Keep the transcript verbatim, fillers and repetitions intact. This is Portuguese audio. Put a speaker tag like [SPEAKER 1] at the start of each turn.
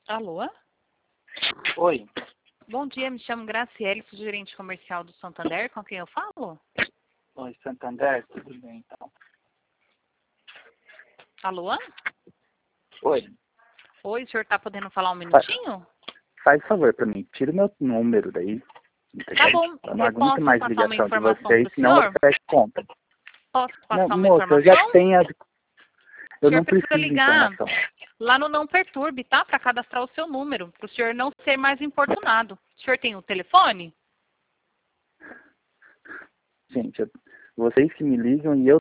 [SPEAKER 1] Alô?
[SPEAKER 2] Oi.
[SPEAKER 1] Bom dia, me chamo Graciele, sou gerente comercial do Santander, com quem eu falo?
[SPEAKER 2] Oi, Santander, tudo bem então?
[SPEAKER 1] Alô?
[SPEAKER 2] Oi.
[SPEAKER 1] Oi, o senhor tá podendo falar um minutinho?
[SPEAKER 2] Faz favor pra mim, tira o meu número daí.
[SPEAKER 1] Tá bom,
[SPEAKER 2] Eu não
[SPEAKER 1] eu
[SPEAKER 2] aguento
[SPEAKER 1] posso
[SPEAKER 2] mais
[SPEAKER 1] passar uma
[SPEAKER 2] ligação de
[SPEAKER 1] informação
[SPEAKER 2] vocês,
[SPEAKER 1] pro
[SPEAKER 2] senão eu
[SPEAKER 1] senhor?
[SPEAKER 2] fecho conta.
[SPEAKER 1] Posso
[SPEAKER 2] Não,
[SPEAKER 1] passar uma
[SPEAKER 2] moça, eu já
[SPEAKER 1] informação?
[SPEAKER 2] tenho a...
[SPEAKER 1] O
[SPEAKER 2] Eu
[SPEAKER 1] senhor
[SPEAKER 2] não
[SPEAKER 1] precisa
[SPEAKER 2] preciso de
[SPEAKER 1] ligar
[SPEAKER 2] informação.
[SPEAKER 1] lá no Não Perturbe, tá? Para cadastrar o seu número, para o senhor não ser mais importunado. O senhor tem o telefone?
[SPEAKER 2] Gente, eu- vocês que me ligam e eu